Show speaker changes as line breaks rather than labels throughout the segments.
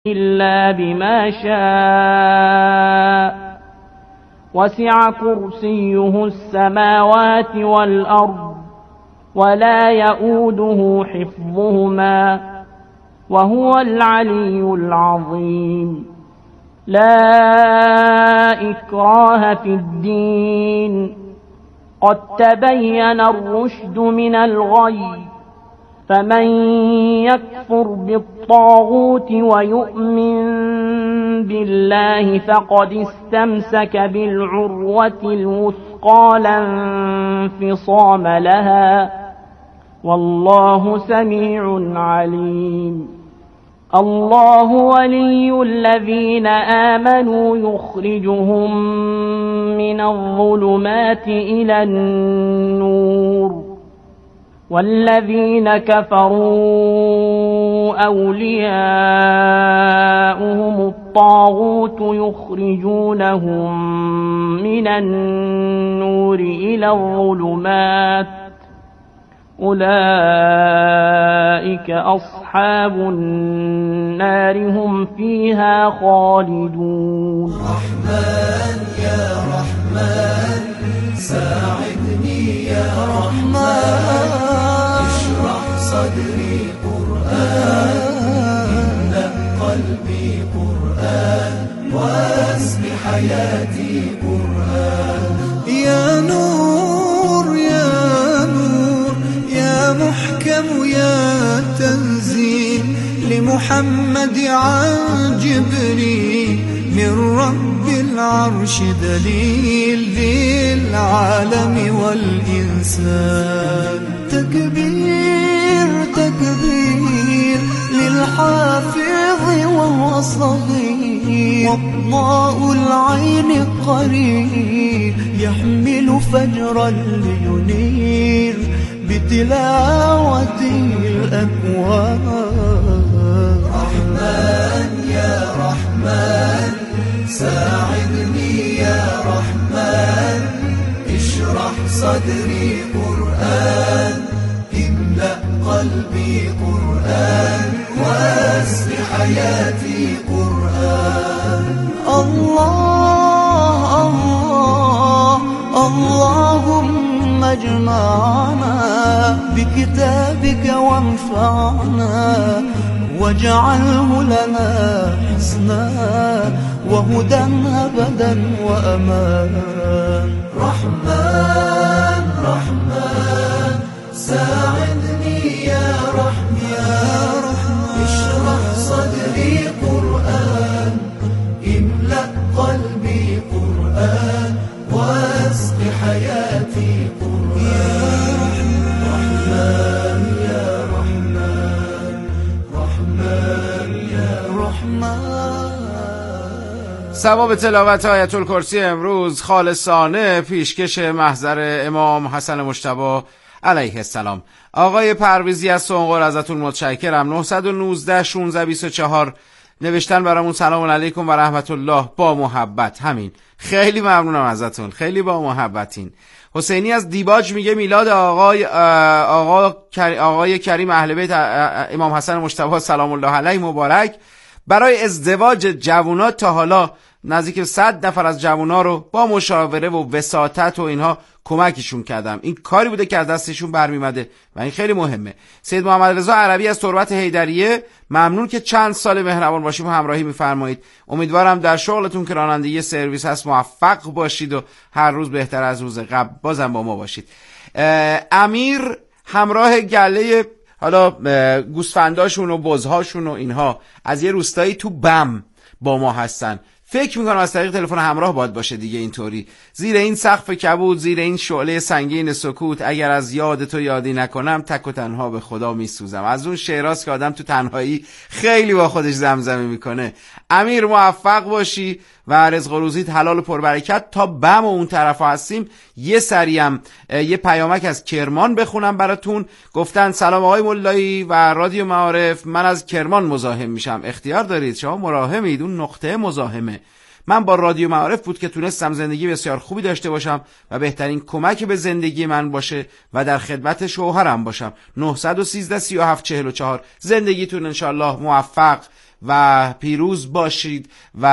إلا بما شاء وسع كرسيه السماوات والأرض ولا يؤوده حفظهما وهو العلي العظيم. لا إكراه في الدين قد تبين الرشد من الغي، فمن يكفر بالطاغوت ويؤمن بالله فقد استمسك بالعروة الوثقى لا انفصام لها، والله سميع عليم. الله ولي الذين آمنوا يخرجهم من الظلمات إلى النور، والذين كفروا أولياؤهم الطاغوت يخرجونهم من النور إلى الظلمات، أولئك أصحاب النار هم فيها خالدون.
رحمن يا رحمن ساعدني يا رحمن، اشرح صدري قرآن، املأ قلبي قرآن، واسق حياتي قرآن. يا نور يا نور يا محكم يا تنزيل لمحمد عن جبريل، من رب العرش دليل للعالم والإنسان. تكبير تكبير للحافظ وهو صغير، وضاء العين قريب يحمل فجرا لينير بتلاوته الأكوان. رحمن يا رحمن ساعدني يا رحمن، اشرح صدري قرآن، املأ قلبي قرآن، واسق حياتي قرآن. الله الله اللهم اجمعنا بكتابك وانفعنا، واجعله لنا حسنا وهدى أبدا وأمان. رحمن رحمن ساعدني يا رحمن، اشرح صدري قرآن، املأ قلبي قرآن، واسق حياتي قرآن. رحمن يا رحمن رحمن يا رحمن.
ثواب تلاوت آیت الکرسی امروز خالصانه پیشکش محضر امام حسن مجتبی علیه السلام. آقای پرویزی از سنقر ازتون متشکرم. 919 16 24 نوشتن برامون سلام علیکم و رحمت الله با محبت. همین، خیلی ممنونم ازتون، خیلی با محبتین. حسینی از دیباج میگه میلاد آقای کریم اهل بیت امام حسن مجتبی سلام الله علیه مبارک. برای ازدواج جوونا تا حالا نزدیک 100 نفر از جوونا رو با مشاوره و وساطت و اینها کمکشون کردم. این کاری بوده که از دستشون برمیمده و این خیلی مهمه. سید محمد رضا عربی از تربت حیدریه، ممنون که چند سال مهربان باشیم و همراهی میفرمایید. امیدوارم در شغلتون که رانندگی سرویس هست موفق باشید و هر روز بهتر از روز قبل بازم با ما باشید. امیر همراه گله حالا گوسفنداشون و بزهاشون و اینها از یه روستایی تو بم با ما هستن. فکر میکنم از طریق تلفن همراه باید باشه دیگه. اینطوری زیر این سقف کبود، زیر این شعله سنگین سکوت، اگر از یاد تو یادی نکنم تک و تنها به خدا میسوزم. از اون شعراست که آدم تو تنهایی خیلی با خودش زمزمه میکنه. امیر موفق باشی و رزق و روزیت حلال و پربرکت. تا بم و اون طرف هستیم یه سریم یه پیامک از کرمان بخونم براتون. گفتن سلام آقای مولایی و رادیو معارف، من از کرمان مزاحم میشم. اختیار دارید، شما مراهمید، اون نقطه مزاحمه. من با رادیو معارف بود که تونستم زندگی بسیار خوبی داشته باشم و بهترین کمک به زندگی من باشه و در خدمت شوهرم باشم. 913 37 44. زندگیتون انشالله موفق و پیروز باشید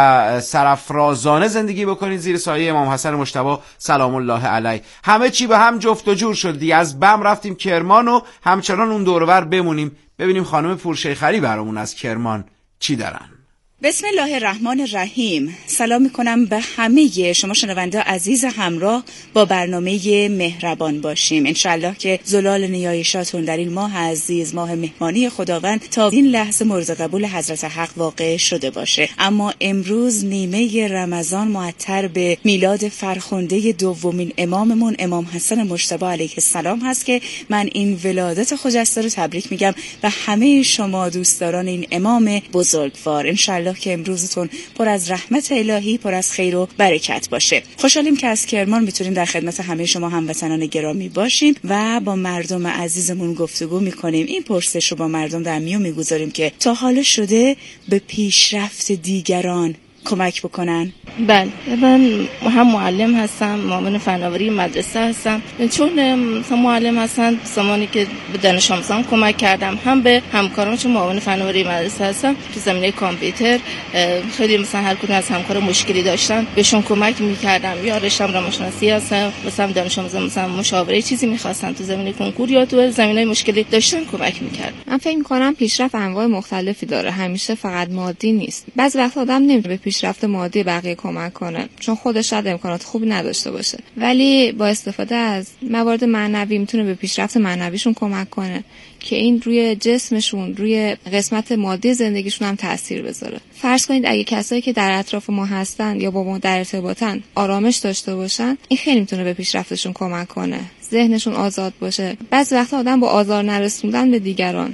و سرافرازانه زندگی بکنید زیر سایه امام حسن مجتبی سلام الله علیه. همه چی به هم جفت و جور شد دیگه. از بم رفتیم کرمان و همچنان اون دور و بر بمونیم. ببینیم خانم پورشیخری برامون از کرمان چی دارن.
بسم الله الرحمن الرحیم. سلام میکنم به همه شما شنونده عزیز همراه با برنامه مهربان باشیم. انشالله که زلال نیایشاتون در این ماه عزیز، ماه مهمانی خداوند، تا این لحظه مورد قبول حضرت حق واقع شده باشه. اما امروز نیمه رمضان معطر به میلاد فرخنده دومین اماممون امام حسن مجتبی علیه السلام هست که من این ولادت خجسته رو تبریک میگم به همه شما دوستداران این امام بزرگوار. انشالله که امروزتون پر از رحمت الهی، پر از خیر و برکت باشه. خوشحالیم که از کرمان میتونیم در خدمت همه شما هموطنان گرامی باشیم و با مردم عزیزمون گفتگو میکنیم. این پرسش رو با مردم در میون میگذاریم که تا حالا شده به پیشرفت دیگران کمک بکنن؟
بله، من هم معلم هستم، معاون فناوری مدرسه هستم. چون معلم هستم، زمانی که به دانش آموزان کمک کردم، هم به همکارام چون معاون فناوری مدرسه هستم تو زمینه کامپیوتر، خیلی مثلا هر کدوم از همکارا مشکلی داشتن بهشون کمک می‌کردم. یا رشته‌ام روانشناسی هستم، مثلا دانش آموزان مثلا مشاوره چیزی می‌خواستن تو زمینه کنکور یا تو زمینه مشکلی داشتن کمک می‌کردم.
من فکر می‌کنم پیشرفت انواع مختلفی داره، همیشه فقط مادی نیست. بعضی وقت آدم نمی‌تونه به پیشرفت مادی بقیه کمک کنه چون خودش شاید امکانات خوبی نداشته باشه، ولی با استفاده از موارد معنوی میتونه به پیشرفت معنویشون کمک کنه که این روی جسمشون، روی قسمت مادی زندگیشون هم تأثیر بذاره. فرض کنید اگه کسایی که در اطراف ما هستن یا با ما در ارتباطن آرامش داشته باشن، این خیلی میتونه به پیشرفتشون کمک کنه، ذهنشون آزاد باشه. بعضی وقتا آدم با آزار نرسوندن به دیگران،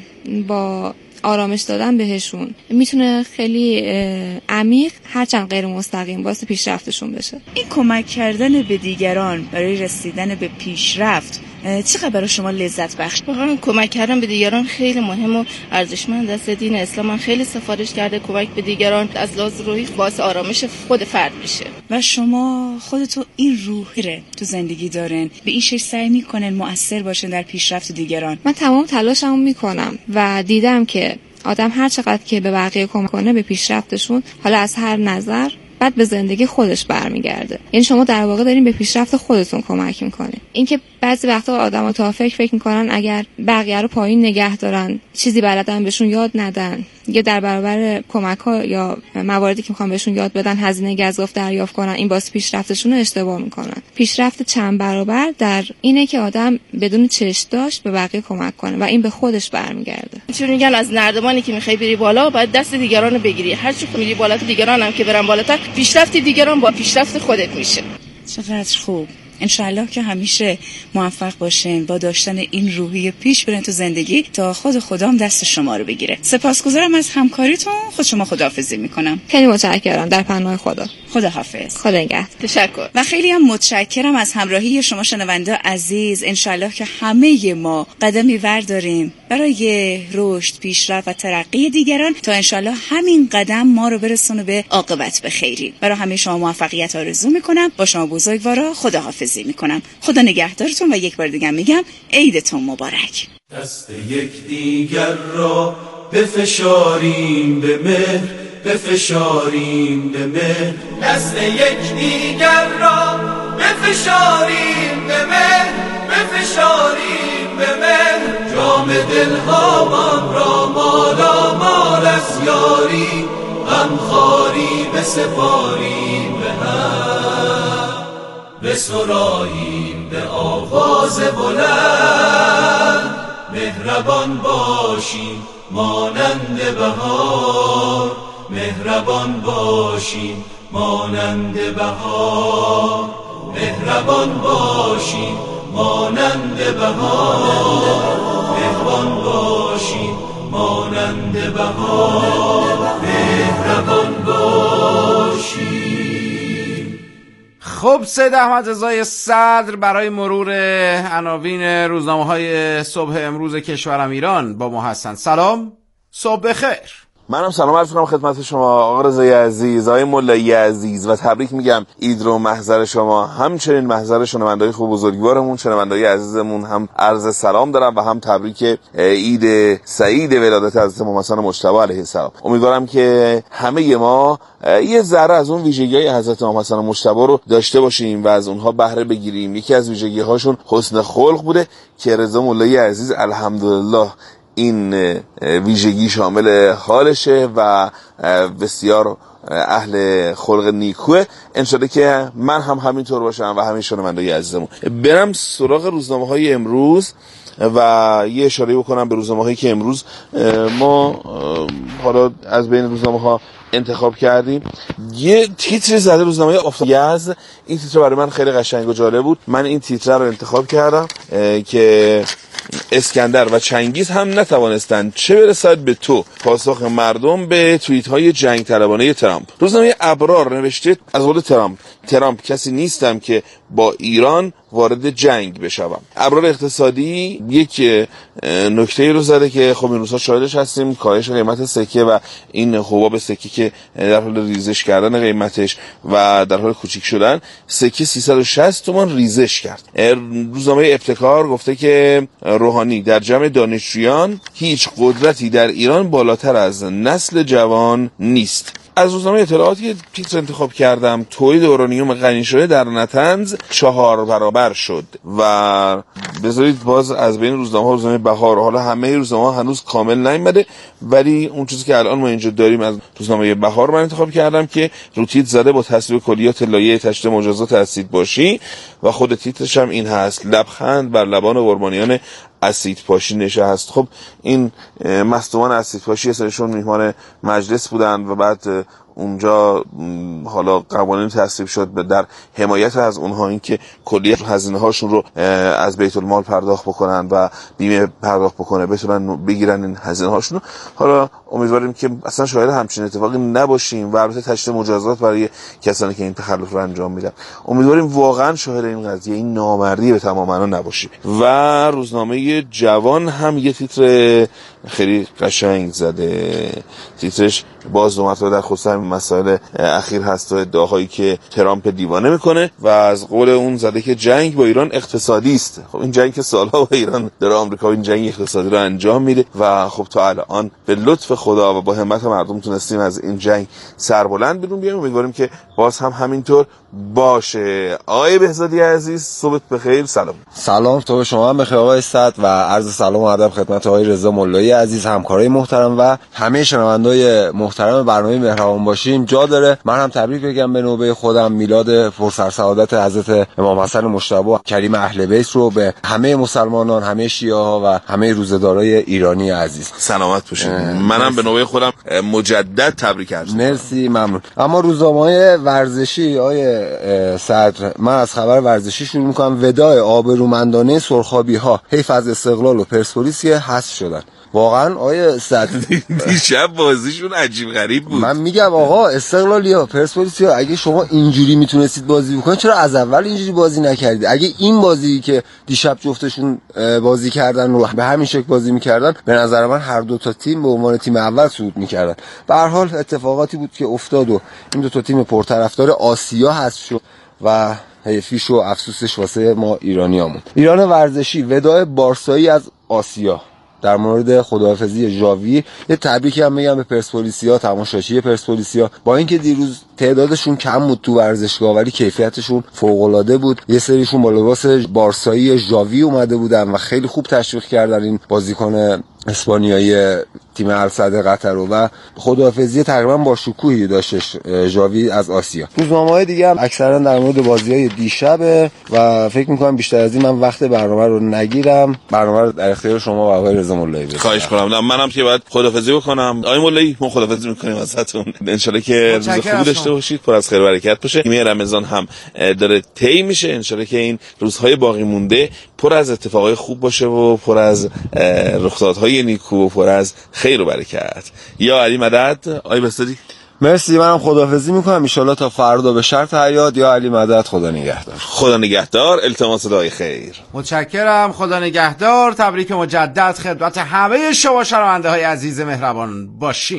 با آرامش دادن بهشون میتونه خیلی عمیق، هرچند غیر مستقیم، باعث پیشرفتشون بشه.
این کمک کردن به دیگران برای رسیدن به پیشرفت چقدر برای شما لذت بخش؟
واقعا کمک کردن به دیگران خیلی مهم و ارزشمند است. دین اسلام من خیلی سفارش کرده کمک به دیگران از لحاظ روحی باعث آرامش خود فرد میشه.
و شما خودتون این روحی رو تو زندگی دارین، به این شکل سعی میکنن مؤثر باشن در پیشرفت دیگران؟
من تمام تلاشمو میکنم و دیدم که آدم هر چقدر که به بقیه کمک کنه به پیشرفتشون، حالا از هر نظر، بعد به زندگی خودش برمیگرده. یعنی شما در واقع دارین به پیشرفت خودتون کمک میکنین. اینکه بعضی وقتا آدم‌ها تا فکر میکنن اگر بقیه رو پایین نگه دارن، چیزی بلدن بهشون یاد ندن، یا در برابر کمک‌ها یا مواردی که میخوان بهشون یاد بدن هزینه گزاف دریافت کنن، این باعث پیشرفتشون رو اشتباه میکنن. پیشرفت چند برابر در اینه که آدم بدون چشم داشت به بقیه کمک کنه و این به خودش برمیگرده.
چون میگن از نردبانی که میخوای بری بالا، باید دست دیگران رو بگیری. هر چی میری بالاتر، دیگران هم که برن بالاتر، پیشرفت دیگران با پیشرفت خودت میشه.
چقدر خوب. انشالله که همیشه موفق باشین، با داشتن این روحیه پیش برین تو زندگی تا خود خدام دست شما رو بگیره. سپاسگزارم از همکاریتون. خود شما خداحافظی میکنم.
خیلی متشکرم. در پناه خدا.
خداحافظ.
خدا نگهدار.
تشکر.
و خیلی هم متشکرم از همراهی شما شنونده عزیز. انشالله که همه ما قدمی برداریم برای رشد، پیشرفت و ترقی دیگران تا انشالله همین قدم ما رو برسونه به عاقبت به خیری. برای همه شما موفقیت آرزو میکنم. با شما بزرگوارا خداحافظی میکنم. خدا نگهدارتون و یک بار دیگه میگم عیدتون مبارک.
دست یکدیگر را بفشاریم به مهر، بفشاریم به مهر. دست یکدیگر را بفشاریم به مهر، بفشاریم به مهر. جام دلهامان را مالا مال از یاری، غمخواری بسپاریم به هم، بسراییم به آواز بلند. مهربان باشیم مانند بهار، مهربان باشیم مانند بهار، مهربان باشیم مانند بهار، مهربان باشیم مانند بهار، مهربان باشیم.
خب سید احمد رضای صدر برای مرور عناوین روزنامه‌های صبح امروز کشورم ایران با ما هستند. سلام، صبح بخیر.
منم سلام عرض کنم خدمت شما آقا رضای عزیز، آقای ملایی عزیز و تبریک میگم عید رو محضر شما، همچنین محضر شنونده‌های خوب بزرگوارمون، شنونده‌های عزیزمون هم عرض سلام دارم و هم تبریک عید سعید ولادت حضرت امام حسن مجتبی علیه السلام. امیدوارم که همه ما یه ذره از اون ویژگی‌های حضرت امام حسن مجتبی رو داشته باشیم و از اونها بهره بگیریم. یکی از ویژگی‌هاشون حسن خلق بوده که رضا ملایی عزیز الحمدلله این ویژگی شامل حالشه و بسیار اهل خلق نیکوه. انشالله که من هم همینطور باشم و همین شنونده‌های عزیزمون. برم سراغ روزنامه‌های امروز و یه اشاره بکنم به روزنامه‌هایی که امروز ما حالا از بین روزنامه‌ها انتخاب کردیم. یه تیتر زده روزنامه آفتاب. این تیتر برای من خیلی قشنگ و جالب بود. من این تیتر رو انتخاب کردم که اسکندر و چنگیز هم نتوانستند چه برسد به تو، پاسخ مردم به توییت های جنگ طلبانه ترامپ. روزنامه ابرار نوشته از قول ترامپ کسی نیستم که با ایران وارد جنگ بشوم. ابرار اقتصادی یک نکته رو زده که خب این روزها شاهدش هستیم، کاهش قیمت سکه و این حباب سکه که در حال ریزش کردن قیمتش و در حال کوچیک شدن. سکه 360 تومان ریزش کرد. روزنامه ابتکار گفته که روحانی در جمع دانشجویان هیچ قدرتی در ایران بالاتر از نسل جوان نیست. از روزنامه اطلاعاتی تیتر انتخاب کردم. تولید اورانیوم غنی شده در نطنز 4 برابر شد. و بذارید باز از بین روزنامه بهار، حالا همه روزنامه هنوز کامل نیامده ولی اون چیزی که الان ما اینجا داریم از روزنامه بهار من انتخاب کردم که رو تیتر زده با تصویب کلیات لایحه تشدید مجازات اسید باشی و خود تیترش هم این هست: لبخند بر لبان قربانیان اسید پاشی نشه هست. خب این مصدومان اسید پاشی سرشون میهمان مجلس بودن و بعد اونجا حالا قوانین تصویب شد در حمایت از اونها، این که کلیه هزینه هاشون رو از بیت المال پرداخت بکنن و بیمه پرداخت بکنه بتونن بگیرن این هزینه هاشون. حالا امیدواریم که اصلا شاهد همچین اتفاقی نباشیم و البته تشدید مجازات برای کسانی که این تخلف رو انجام میدن. امیدواریم واقعا شاهد این قضیه، این نامردی به تمام معنا نباشیم. و روزنامه جوان هم یه تیتر خیلی قشنگ زده. تیترش باز دو مرتبه در خصوص مسائل اخیر هست و ادعاهایی که ترامپ دیوانه میکنه و از قول اون زده که جنگ با ایران اقتصادی است. خب این جنگ که سالها با ایران داره آمریکا این جنگ اقتصادی رو انجام میده و خب تا الان به لطف خدا و با همت مردم تونستیم از این جنگ سربلند بیرون بیایم. امیدواریم که باز هم همینطور باشه. آقای بهزادی عزیز صبحت بخیر. سلام
تو شما هم بخیر آقای سعد و عرض سلام و ادب خدمت آقای رضا ملایی عزیز، همکارای محترم و همه شنوندای محترم برنامه مهربان باشیم. جا داره من هم تبریک بگم به نوبه خودم میلاد پرسرسعادت حضرت امام حسن مجتبی کریم اهل بیت رو به همه مسلمانان، همه شیعه ها و همه روزه‌دارای ایرانی عزیز
سلامت باشید. منم به نوبه خودم مجدد تبریک عرض می‌کنم.
مرسی، ممنون. اما روزنامه‌های ورزشی آقای صدر، من از خبر ورزشی شروع می‌کنم. وداع آبرومندانه سرخابی‌ها حیف از استقلال و پرسپولیس حذف شدن. واقعا آقای صدر
دیشب بازیشون عجیب غریب بود.
من میگم آقا استقلالیا پرسپولیسیا اگه شما اینجوری میتونستید بازی بکنید چرا از اول اینجوری بازی نکردید؟ اگه این بازی که دیشب جفتشون بازی کردن رو به همین شکل بازی میکردن به نظر من هر دو تا تیم به عنوان تیم اول صعود میکردن. به هر حال اتفاقاتی بود که افتاد و این دو تا تیم پرطرفدار آسیا حذف شد و حیفیش و افسوسش واسه ما ایرانیامون. ایران ورزشی وداع بارسایی از آسیا. در مورد خداحافظی ژاوی یه تبریکی هم میگم به پرسپولیسیا، تماشاچی پرسپولیسیا. با اینکه دیروز تعدادشون کم بود تو ورزشگاه ولی کیفیتشون فوق العاده بود. یه سریشون با لباس بارسایی ژاوی اومده بودن و خیلی خوب تشویق کردن این بازیکن اسپانیایی تیم السد قطر رو و خداحافظی تقریبا با شکوهی داشتش ژاوی از آسیا. روزنامه‌های دیگه هم اکثرا در مورد بازی‌های دیشبه و فکر می‌کنم بیشتر از این من وقت برنامه رو نگیرم. برنامه رو در اختیار شما و آقای رضا ملایی بذارم.
خواهش می‌کنم. منم که باید خداحافظی بکنم. آقای ملایی ما خداحافظی می‌کنیم ازتون. ان شاءالله که روز خوبی داشته باشید، پر از خیر و برکت باشه. نیمه رمضان هم داره طی میشه. ان شاءالله که این روزهای باقی مونده پر از اتفاقای خوب باشه و پر از رخدادهای نیکو و پر از خیر و برکت. یا علی مدد. آقای بستری
مرسی، منم خداحافظی میکنم ان شاءالله تا فردا به شرط حیات. یا علی مدد. خدا نگهدار.
خدا نگهدار. التماس دعای خیر.
متشکرم. خدا نگهدار. تبریک مجدد خدمت همه شما شنونده های عزیز مهربان باشین.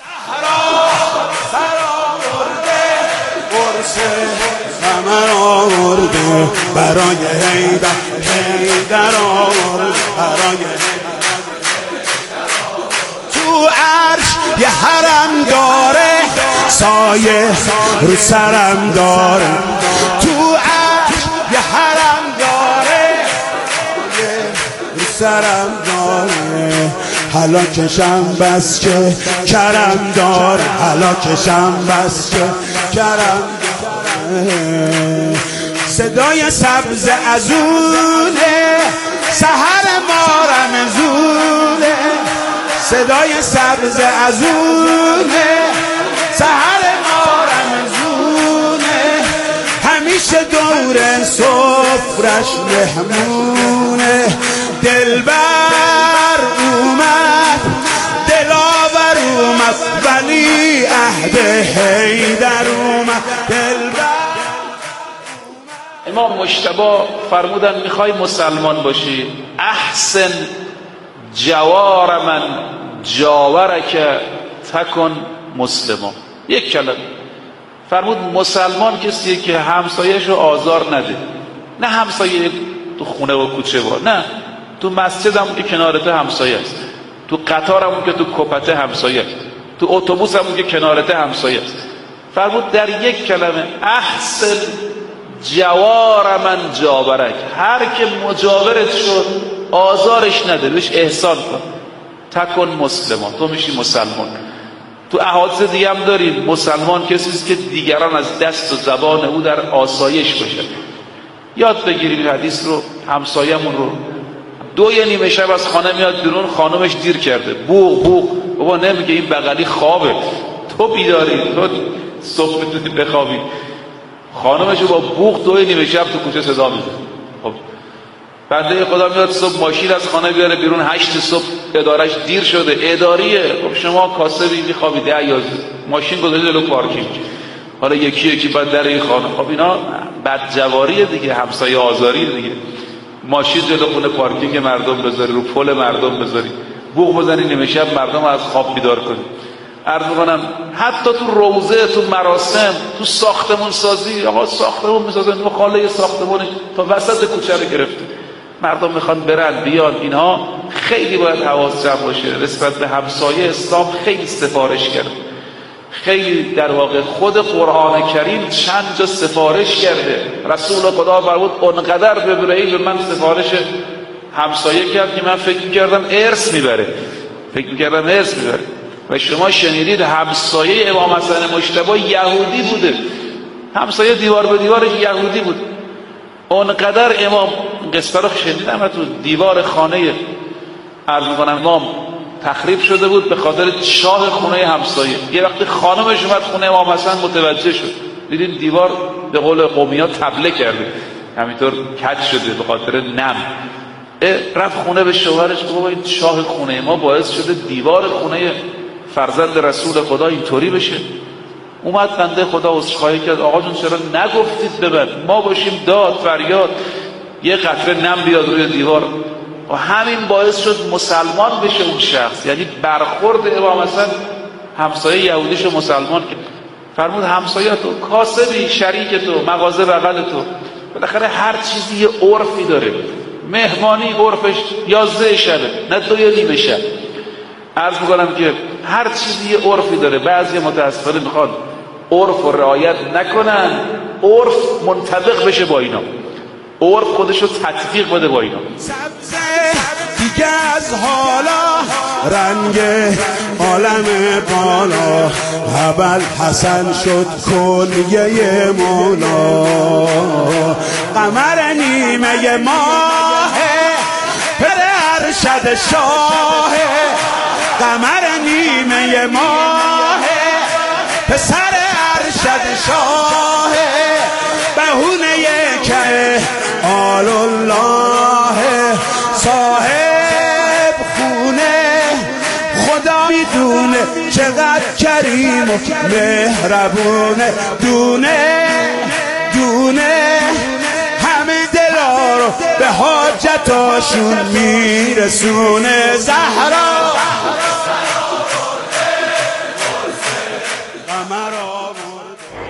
من آورده برای حیدر آورده برای تو عرش یه حرم داره سایه رو سرم داره تو عرش یه حرم داره سایه رو سرم داره حالا کشم بس که کرم داره حالا کشم بس که کرم صدای سبز ازونه سحر ما رمزونه صدای سبز ازونه سحر ما رمزونه همیشه دور سفرش مهمونه دلبر اومد دلاور اومد ولی عهد حیدر اومد دلبر.
امام مجتبی فرمودن میخوای مسلمان باشی احسن جوار من جاورک تکن مسلمان. یک کلمه فرمود مسلمان کسیه که همسایه‌شو آزار نده. نه همسایه تو خونه و کوچه نه، تو مسجد هم که کنارت همسایه است، تو قطار هم که تو کپته همسایه است، تو اتوبوس هم که کنارت همسایه است. فرمود در یک کلمه احسن جوار من جاورک، هر که مجاورت شد آزارش نده، بهش احسان کن. تکن مسلمان، تو میشی مسلمان. تو احادیث دیگه هم داریم مسلمان کسی است که دیگران از دست و زبان او در آسایش باشن. یاد بگیریم حدیث رو. همسایه‌مون رو 2:30 شب از خانه میاد بیرون، خانمش دیر کرده، بوق بوق، بابا نمیگه این بغلی خوابه، تو بیداری، تو صبح میتونی بخوابی. خانمشو با بوق 2:30 شب تو کوچه صدا میده. خب بنده خدا میاد صبح ماشین از خانه بیاره بیرون، 8 صبح ادارش دیر شده، اداریه. خب شما کاسبی میخوابی 10-11 ماشین گذاشته جلو پارکینگ، حالا یکی بعد در این خانه. خب اینا بدجواریه دیگه، همسایه آزاریه دیگه. ماشین جلو خونه پارکینگ مردم بذاری، رو پل مردم بذاری، بوق بزنی نیمه شب مردم از خواب بیدار کنی. عرض می‌کنم حتی تو روزه، تو مراسم، تو ساختمون سازی، آقا ساختمون می‌سازن، ما خاله ساختمون تا وسط کوچه رو گرفتیم، مردم میخوان برن بیان. اینها خیلی باید حواس جمع باشه نسبت به همسایه. اسلام خیلی سفارش کرد، خیلی در واقع خود قرآن کریم چند جا سفارش کرده. رسول خدا فرمود اونقدر به من سفارش همسایه کرد که من فکر می‌کردم ارث میبره. و شما شنیدید همسایه امام حسن مجتبی یهودی بوده، همسایه دیوار به دیوارش یهودی بود. اونقدر امام، قصه رو شنیدم، تو دیوار خانه عرض می‌کنم امام تخریب شده بود به خاطر چاه خونه همسایه. یه وقتی خانمش اومد خونه امام حسن متوجه شد، دیدین دیوار به قول قومی‌ها تبله کرده، همینطور کج شده به خاطر نم. رفت خونه به شوهرش گفت بابا این چاه خونه ما باعث شده دیوار خونه فرزند رسول خدا اینطوری بشه. اومد بنده خدا عذرخواهی کرد، آقا جون چرا نگفتید به من، ما باشیم داد فریاد یه قطره نم بیاد روی دیوار. و همین باعث شد مسلمان بشه اون شخص. یعنی برخورد امام حسن همسایه یهودیشو مسلمان که فرمود همسایه تو، کاسبی، شریک تو، مغازه بغل تو، بالاخره هر چیزی یه عرفی داره. مهمانی عرفش 11 شبه نه 2:30 شب. عرض میکنم که هر چیزی یه عرفی داره. بعضی متاسفانه میخواد عرف رو رعایت نکنن، عرف منطبق بشه با اینا، عرف خودشو تطبیق بده با اینا.
سبزه دیگه از حالا رنگ عالم بالا، ابل حسن شد کلیه مولا. قمر نیمه ماه پر ارشد شاه، قمر نیمه ماه پسر ارشد شاه، بهونه که آل الله صاحب خونه، خدا میدونه چقدر کریم و مهربونه. دونه دونه همه دلا رو به حاجتاشون میرسونه. زهرا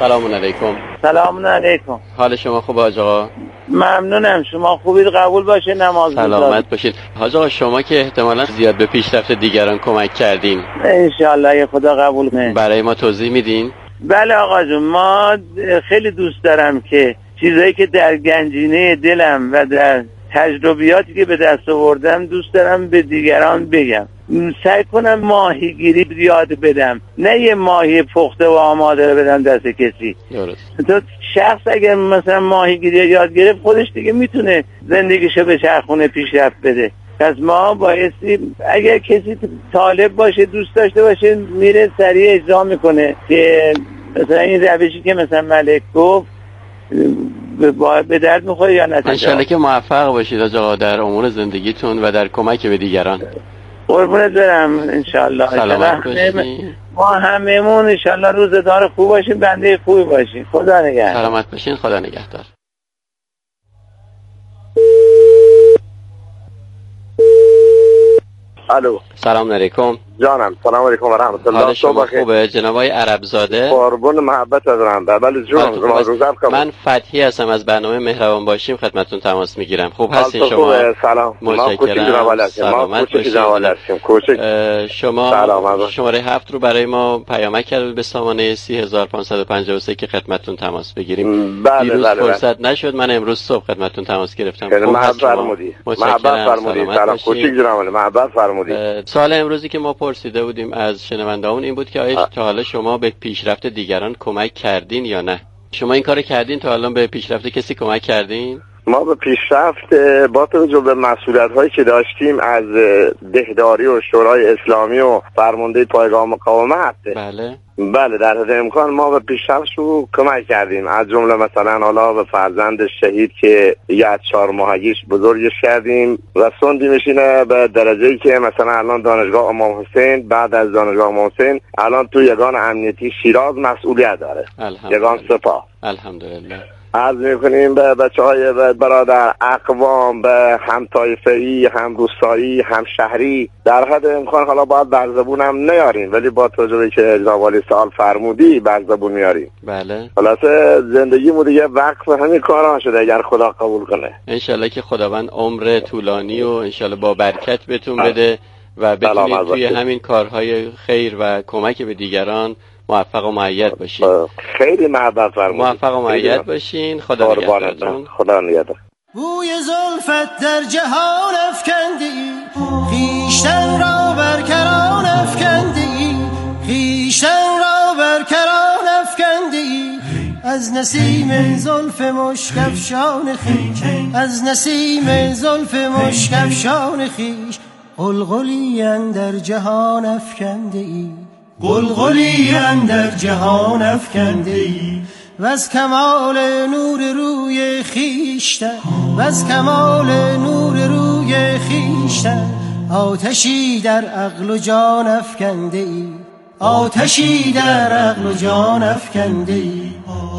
سلام علیکم.
سلام علیکم.
حال شما خوبه حاج آقا؟
ممنونم، شما خوبید، قبول باشه نماز
سلامت باشید. حاج آقا شما که احتمالاً زیاد به پیشرفت دیگران کمک کردین،
انشالله خدا قبول کنه.
برای ما توضیح میدین؟
بله آقا جون، ما خیلی دوست دارم که چیزایی که در گنجینه دلم و در تجربیاتی که به دست آوردم دوست دارم به دیگران بگم. سعی کنم ماهیگیری یاد بدم، نه یه ماهی پخته و آماده رو بدم دست کسی.
درست.
تو شخص اگر مثلا ماهیگیری یاد گرفت خودش دیگه میتونه زندگیشو به چرخونه پیشرفت بده. پس ما بایستی اگر کسی طالب باشه، دوست داشته باشه، میره سریع اجرا میکنه که مثلا این روشی که مثلا ملک گفت به درد میخوره یا نه.
انشالله که موفق باشید آقا در امور زندگیتون و در کمک به دیگران.
قربونت برم. انشالله
سلامت باشید.
ما هممون انشالله روزدار خوب باشیم، بنده خوبی باشیم. خدا نگهدار.
سلامت باشین. خدا نگهدار.
الو.
سلام علیکم.
جانم. سلام علیکم و رحمت الله.
حال شما خوبه جناب آقای عربزاده؟
قربون محبت دارم. بله جون.
من فتحی هستم از برنامه مهربان باشیم، خدمتتون تماس میگیرم. خوب هستین شما؟
سلام.
متشکرم. سلامت باشید. شما شماره 7 رو برای ما پیامک کردید به سامانه 30553 که خدمتتون تماس بگیریم. دیروز فرصت نشد، من امروز صبح خدمتتون تماس گرفتم.
محبت فرمودی. سلام کوچیک جناب. محبت فرمودی.
سوال امروزی که ما پرسیده بودیم از شنوندهامون این بود که آیا تا حالا شما به پیشرفت دیگران کمک کردین یا نه؟ شما این کار کردین؟ تا الان به پیشرفت کسی کمک کردین؟
ما به پیشرفت با توجه به مسئولیت‌هایی که داشتیم از دهداری و شورای اسلامی و فرمانده پایگاه مقاومت، بله در حد امکان ما به پیشرفت رو کمک کردیم. از جمله مثلا حالا به فرزند شهید که یه 4 ماهگیش بزرگش کردیم، رسوندیمش اینه به درجه‌ای که مثلا الان دانشگاه امام حسین، بعد از دانشگاه امام حسین الان تو یگان امنیتی شیراز مسئولیت داره، یگان سپاه.
الحمدلله.
عرض میکنیم به بچه‌های برادر، اقوام، به هم طایفه‌ای، هم روستایی، هم شهری، در حد امکان حالا باید بر زبونم نیاریم، ولی با توجهی که جناب عالی سوال فرمودی بر زبون میاریم.
بله.
خلاصه زندگیمون دیگه وقف همین کارا شده اگر خدا قبول کنه.
انشالله که خداوند عمر طولانی و انشالله با برکت بهتون بده و بتونید توی همین کارهای خیر و کمک به دیگران موفق و مؤید باشین.
خیلی محبت فرمودید.
موفق و مؤید باشین. خدا نگهدارتون.
خدا نگهدار.
بوی زلفت در جهان افکندی، خویشتن را بر کران افکندی، خویشتن را بر کران افکندی، از نسیم زلف مشکفشان خویش، از نسیم زلف مشکفشان خویش، قلقلی اندر جهان افکندی، قلقلی اندر جهان افکندی، وز کمال نور روی خیشتن، وز کمال نور روی خیشتن، آتشی در عقل و جان افکندی، آتشی در عقل و جان افکندی.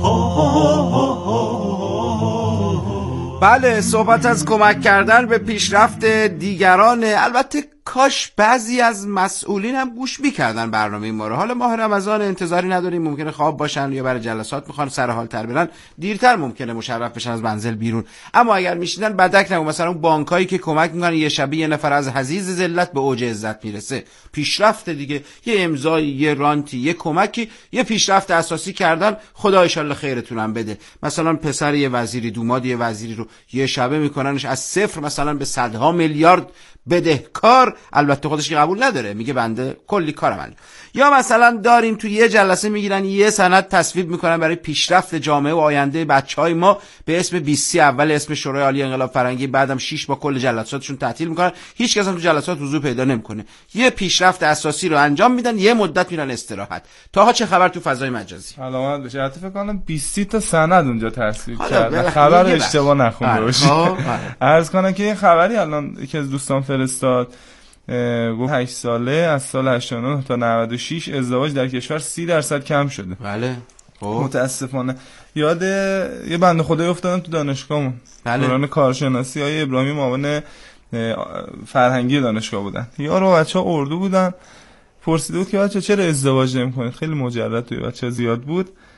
بله، صحبت از کمک کردن به پیشرفت دیگران. البته کاش بعضی از مسئولین هم گوش میکردن برنامه ما رو. حالا ماه رمضان انتظاری نداریم، ممکنه خواب باشن یا برای جلسات میخوان سر حال تر برن، دیرتر ممکنه مشرف بشن از منزل بیرون. اما اگر میشیدن بدک نگو، مثلا اون بانکایی که کمک میکنن یه شبیه یه نفر از حضیض ذلت به اوج عزت میرسه، پیشرفت دیگه. یه امضایی، یه رانتی، یه کمکی، یه پیشرفت اساسی کردن. خدا ان شاءالله خیرتون هم بده. مثلا پسر یه وزیری، دوماد یه وزیری رو یه شبه میکننش از صفر مثلا به صدها میلیارد بدهکار. البته خودش که قبول نداره، میگه بنده کلی کارم انجام. یا مثلا داریم تو یه جلسه میگیرن یه سند تصویب میکنن برای پیشرفت جامعه و آینده بچهای ما به اسم 20 اول اسم شورای عالی انقلاب فرنگی، بعدم 6 با کل جلساتشون تعطیل میکنن، هیچ کس هم تو جلسات حضور پیدا نمیکنه. یه پیشرفت اساسی رو انجام میدن، یه مدت میرن استراحت. تاها چه خبر تو فضای مجازی؟
علامت بشه فکر کنم 20 تا سند اونجا تصویب کردن، خبر اشتباه نخونده باشی. عرض کنم که این خبری الان یکی از دوستان فرستاد، گفت 8 ساله از سال 89 تا 96 ازدواج در کشور 30% کم شده.
بله.
متاسفانه یاد یه بنده خدایی افتادم تو دانشگاهمون. دوران کارشناسی های ابراهیمی معاون فرهنگی دانشگاه بودن. یارو بچه‌ها اردو بودن، پرسیده بود که بچه‌ها چرا ازدواج نمی‌کنید؟ خیلی مجرد توی بچه‌ها زیاد بود.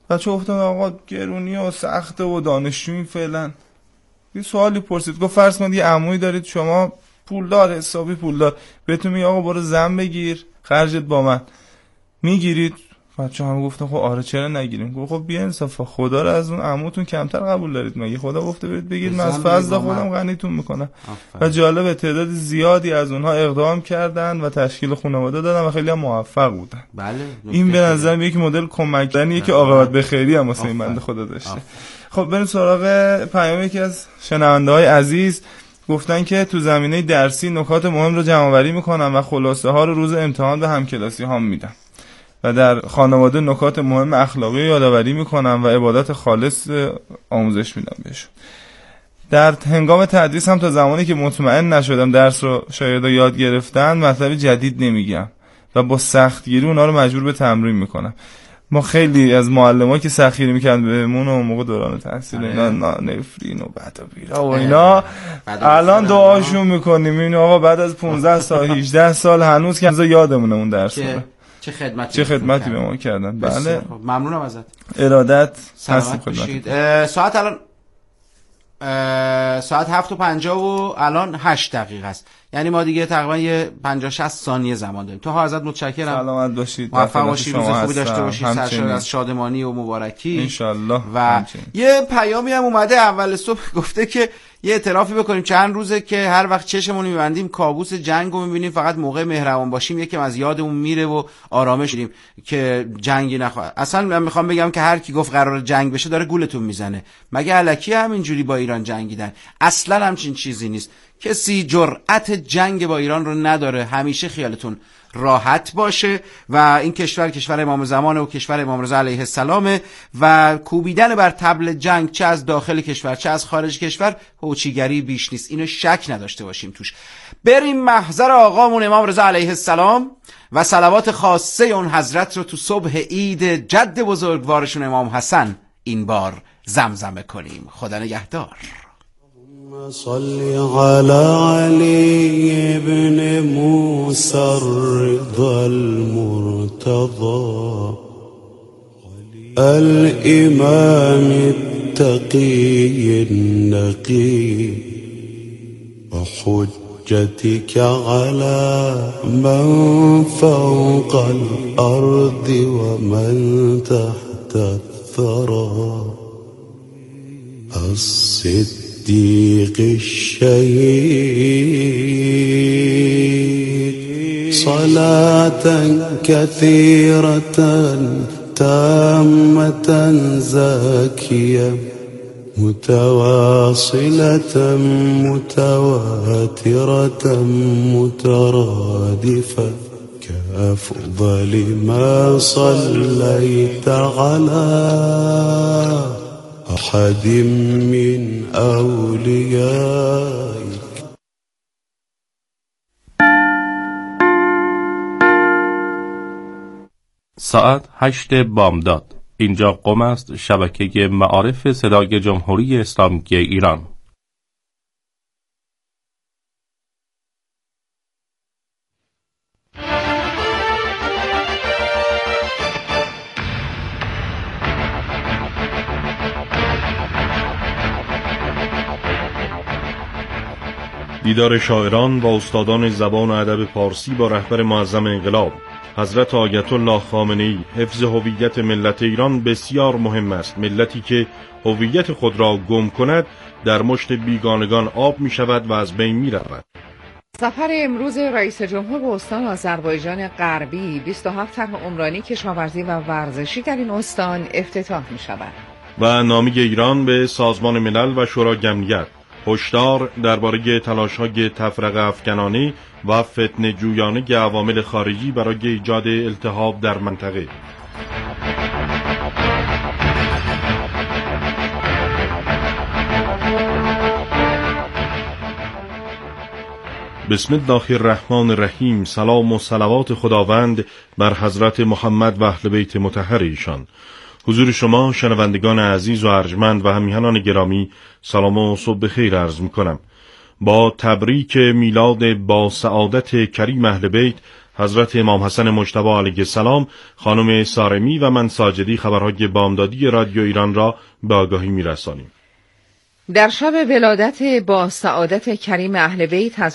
بچه افتاد آقا گرونی و سخته و دانشجویی فعلا. یه سوالی پرسید، گفت فرض کنید یه عمویی دارید شما پولدار، حسابی پولدار، بهتون میگه آقا برو زن بگیر خرجت با من، میگیرید؟ بچه هم گفتن خب آره چرا نگیریم. گفت خب بی انصافا خدا رو از اون عموتون کمتر قبول دارید مگه؟ خدا گفته برید بگید من از فضل خودم غنیتون میکنم. و جالب تعداد زیادی از اونها اقدام کردن و تشکیل خانواده دادن و خیلی هم موفق بودن.
بله
این به نظرم یک مدل کمک دادنیه که عاقبت به خیری هم واسه این بنده خدا داشته. خب بریم سراغ پیام یکی از شنونده‌های عزیز. گفتن که تو زمینه درسی نکات مهم رو جمع‌آوری میکنن و خلاصه ها رو روز امتحان به همکلاسی ها میدن و در خانواده نکات مهم اخلاقی یادآوری میکنن و عبادت خالص آموزش میدن بهشون. در هنگام تدریس هم تا زمانی که مطمئن نشدم درس رو شاگردا یاد گرفتن مطلب جدید نمیگم و با سختگیری اونا رو مجبور به تمرین میکنم. ما خیلی از معلم‌ها که سختگیری میکردن بهمون و موقع دوران تحصیل اینا نفرین و بد و بیرا و اینا الان دعاشون میکنیم این آقا بعد از 15 سال 18 سال هنوز که یادمونه اون درس رو چه خدمتی به ما کردن. بله
ممنونم ازت.
ارادت هستیم خدمت.
ساعت الان ساعت 7:50 و الان 8 دقیقه است، یعنی ما دیگه تقریبا یه 50-60 ثانیه زمان داریم. تا ازت متشکرم.
سلامت باشید،
موفق باشید، روز خوبی داشته باشید، سرشار از شادمانی و مبارکی
ان شاء الله.
و یه پیامی هم اومده اول صبح گفته که یه اعترافی بکنیم، چند روزه که هر وقت چشمون می‌بندیم کابوس جنگو می‌بینیم، فقط موقع مهربان باشیم یکم از یادمون میره و آرامش می‌گیریم که جنگی نخواد. اصلا من میخوام بگم که هر کی گفت قرار جنگ بشه داره گولتون میزنه. مگه الکی همینجوری با ایران جنگیدن؟ اصلا همچین چیزی نیست. کسی جرأت جنگ با ایران رو نداره. همیشه خیالتون راحت باشه و این کشور امام زمانه و کشور امام رضا علیه السلامه و کوبیدن بر طبل جنگ چه از داخل کشور چه از خارج کشور هوچیگری بیش نیست. اینو شک نداشته باشیم توش. بریم محضر آقامون امام رضا علیه السلام و صلوات خاصه اون حضرت رو تو صبح عید جد بزرگوارشون امام حسن این بار زمزمه کنیم. خدا نگهدار.
صل على علي بن موسى الرضا المرتضى الإمام التقي النقي وحجتك على من فوق الأرض ومن تحت الثرى الصديق الشهيد صلاة كثيرة تامة زاكية متواصلة متواترة مترادفة كأفضل ما صليت على أحد من أوليائك.
ساعت 8 بامداد. اینجا قم است، شبکه معارف صدای جمهوری اسلامی ایران. دیدار شاعران و استادان زبان و ادب پارسی با رهبر معظم انقلاب حضرت آیت الله خامنه‌ای. حفظ هویت ملت ایران بسیار مهم است. ملتی که هویت خود را گم کند در مشت بیگانگان آب می شود و از بین می رود.
سفر امروز رئیس جمهور به استان آذربایجان غربی 27 طرح عمرانی کشاورزی و ورزشی در این استان افتتاح می شود.
و نامه ایران به سازمان ملل و شورای امنیت. هشدار درباره تلاش‌های تفرقه افکنانه و فتنه جویانه عوامل خارجی برای ایجاد التهاب در منطقه. بسم الله الرحمن الرحیم. سلام و صلوات خداوند بر حضرت محمد و اهل بیت مطهر ایشان. حضور شما شنوندگان عزیز و ارجمند و همیهنان گرامی سلام و صبح بخیر عرض می کنم. با تبریک میلاد با سعادت کریم اهل بیت حضرت امام حسن مجتبی علیه السلام، خانم سارمی و من ساجدی خبرهای بامدادی رادیو ایران را به آگاهی می‌رسانیم.
در شب ولادت با سعادت کریم اهل بیت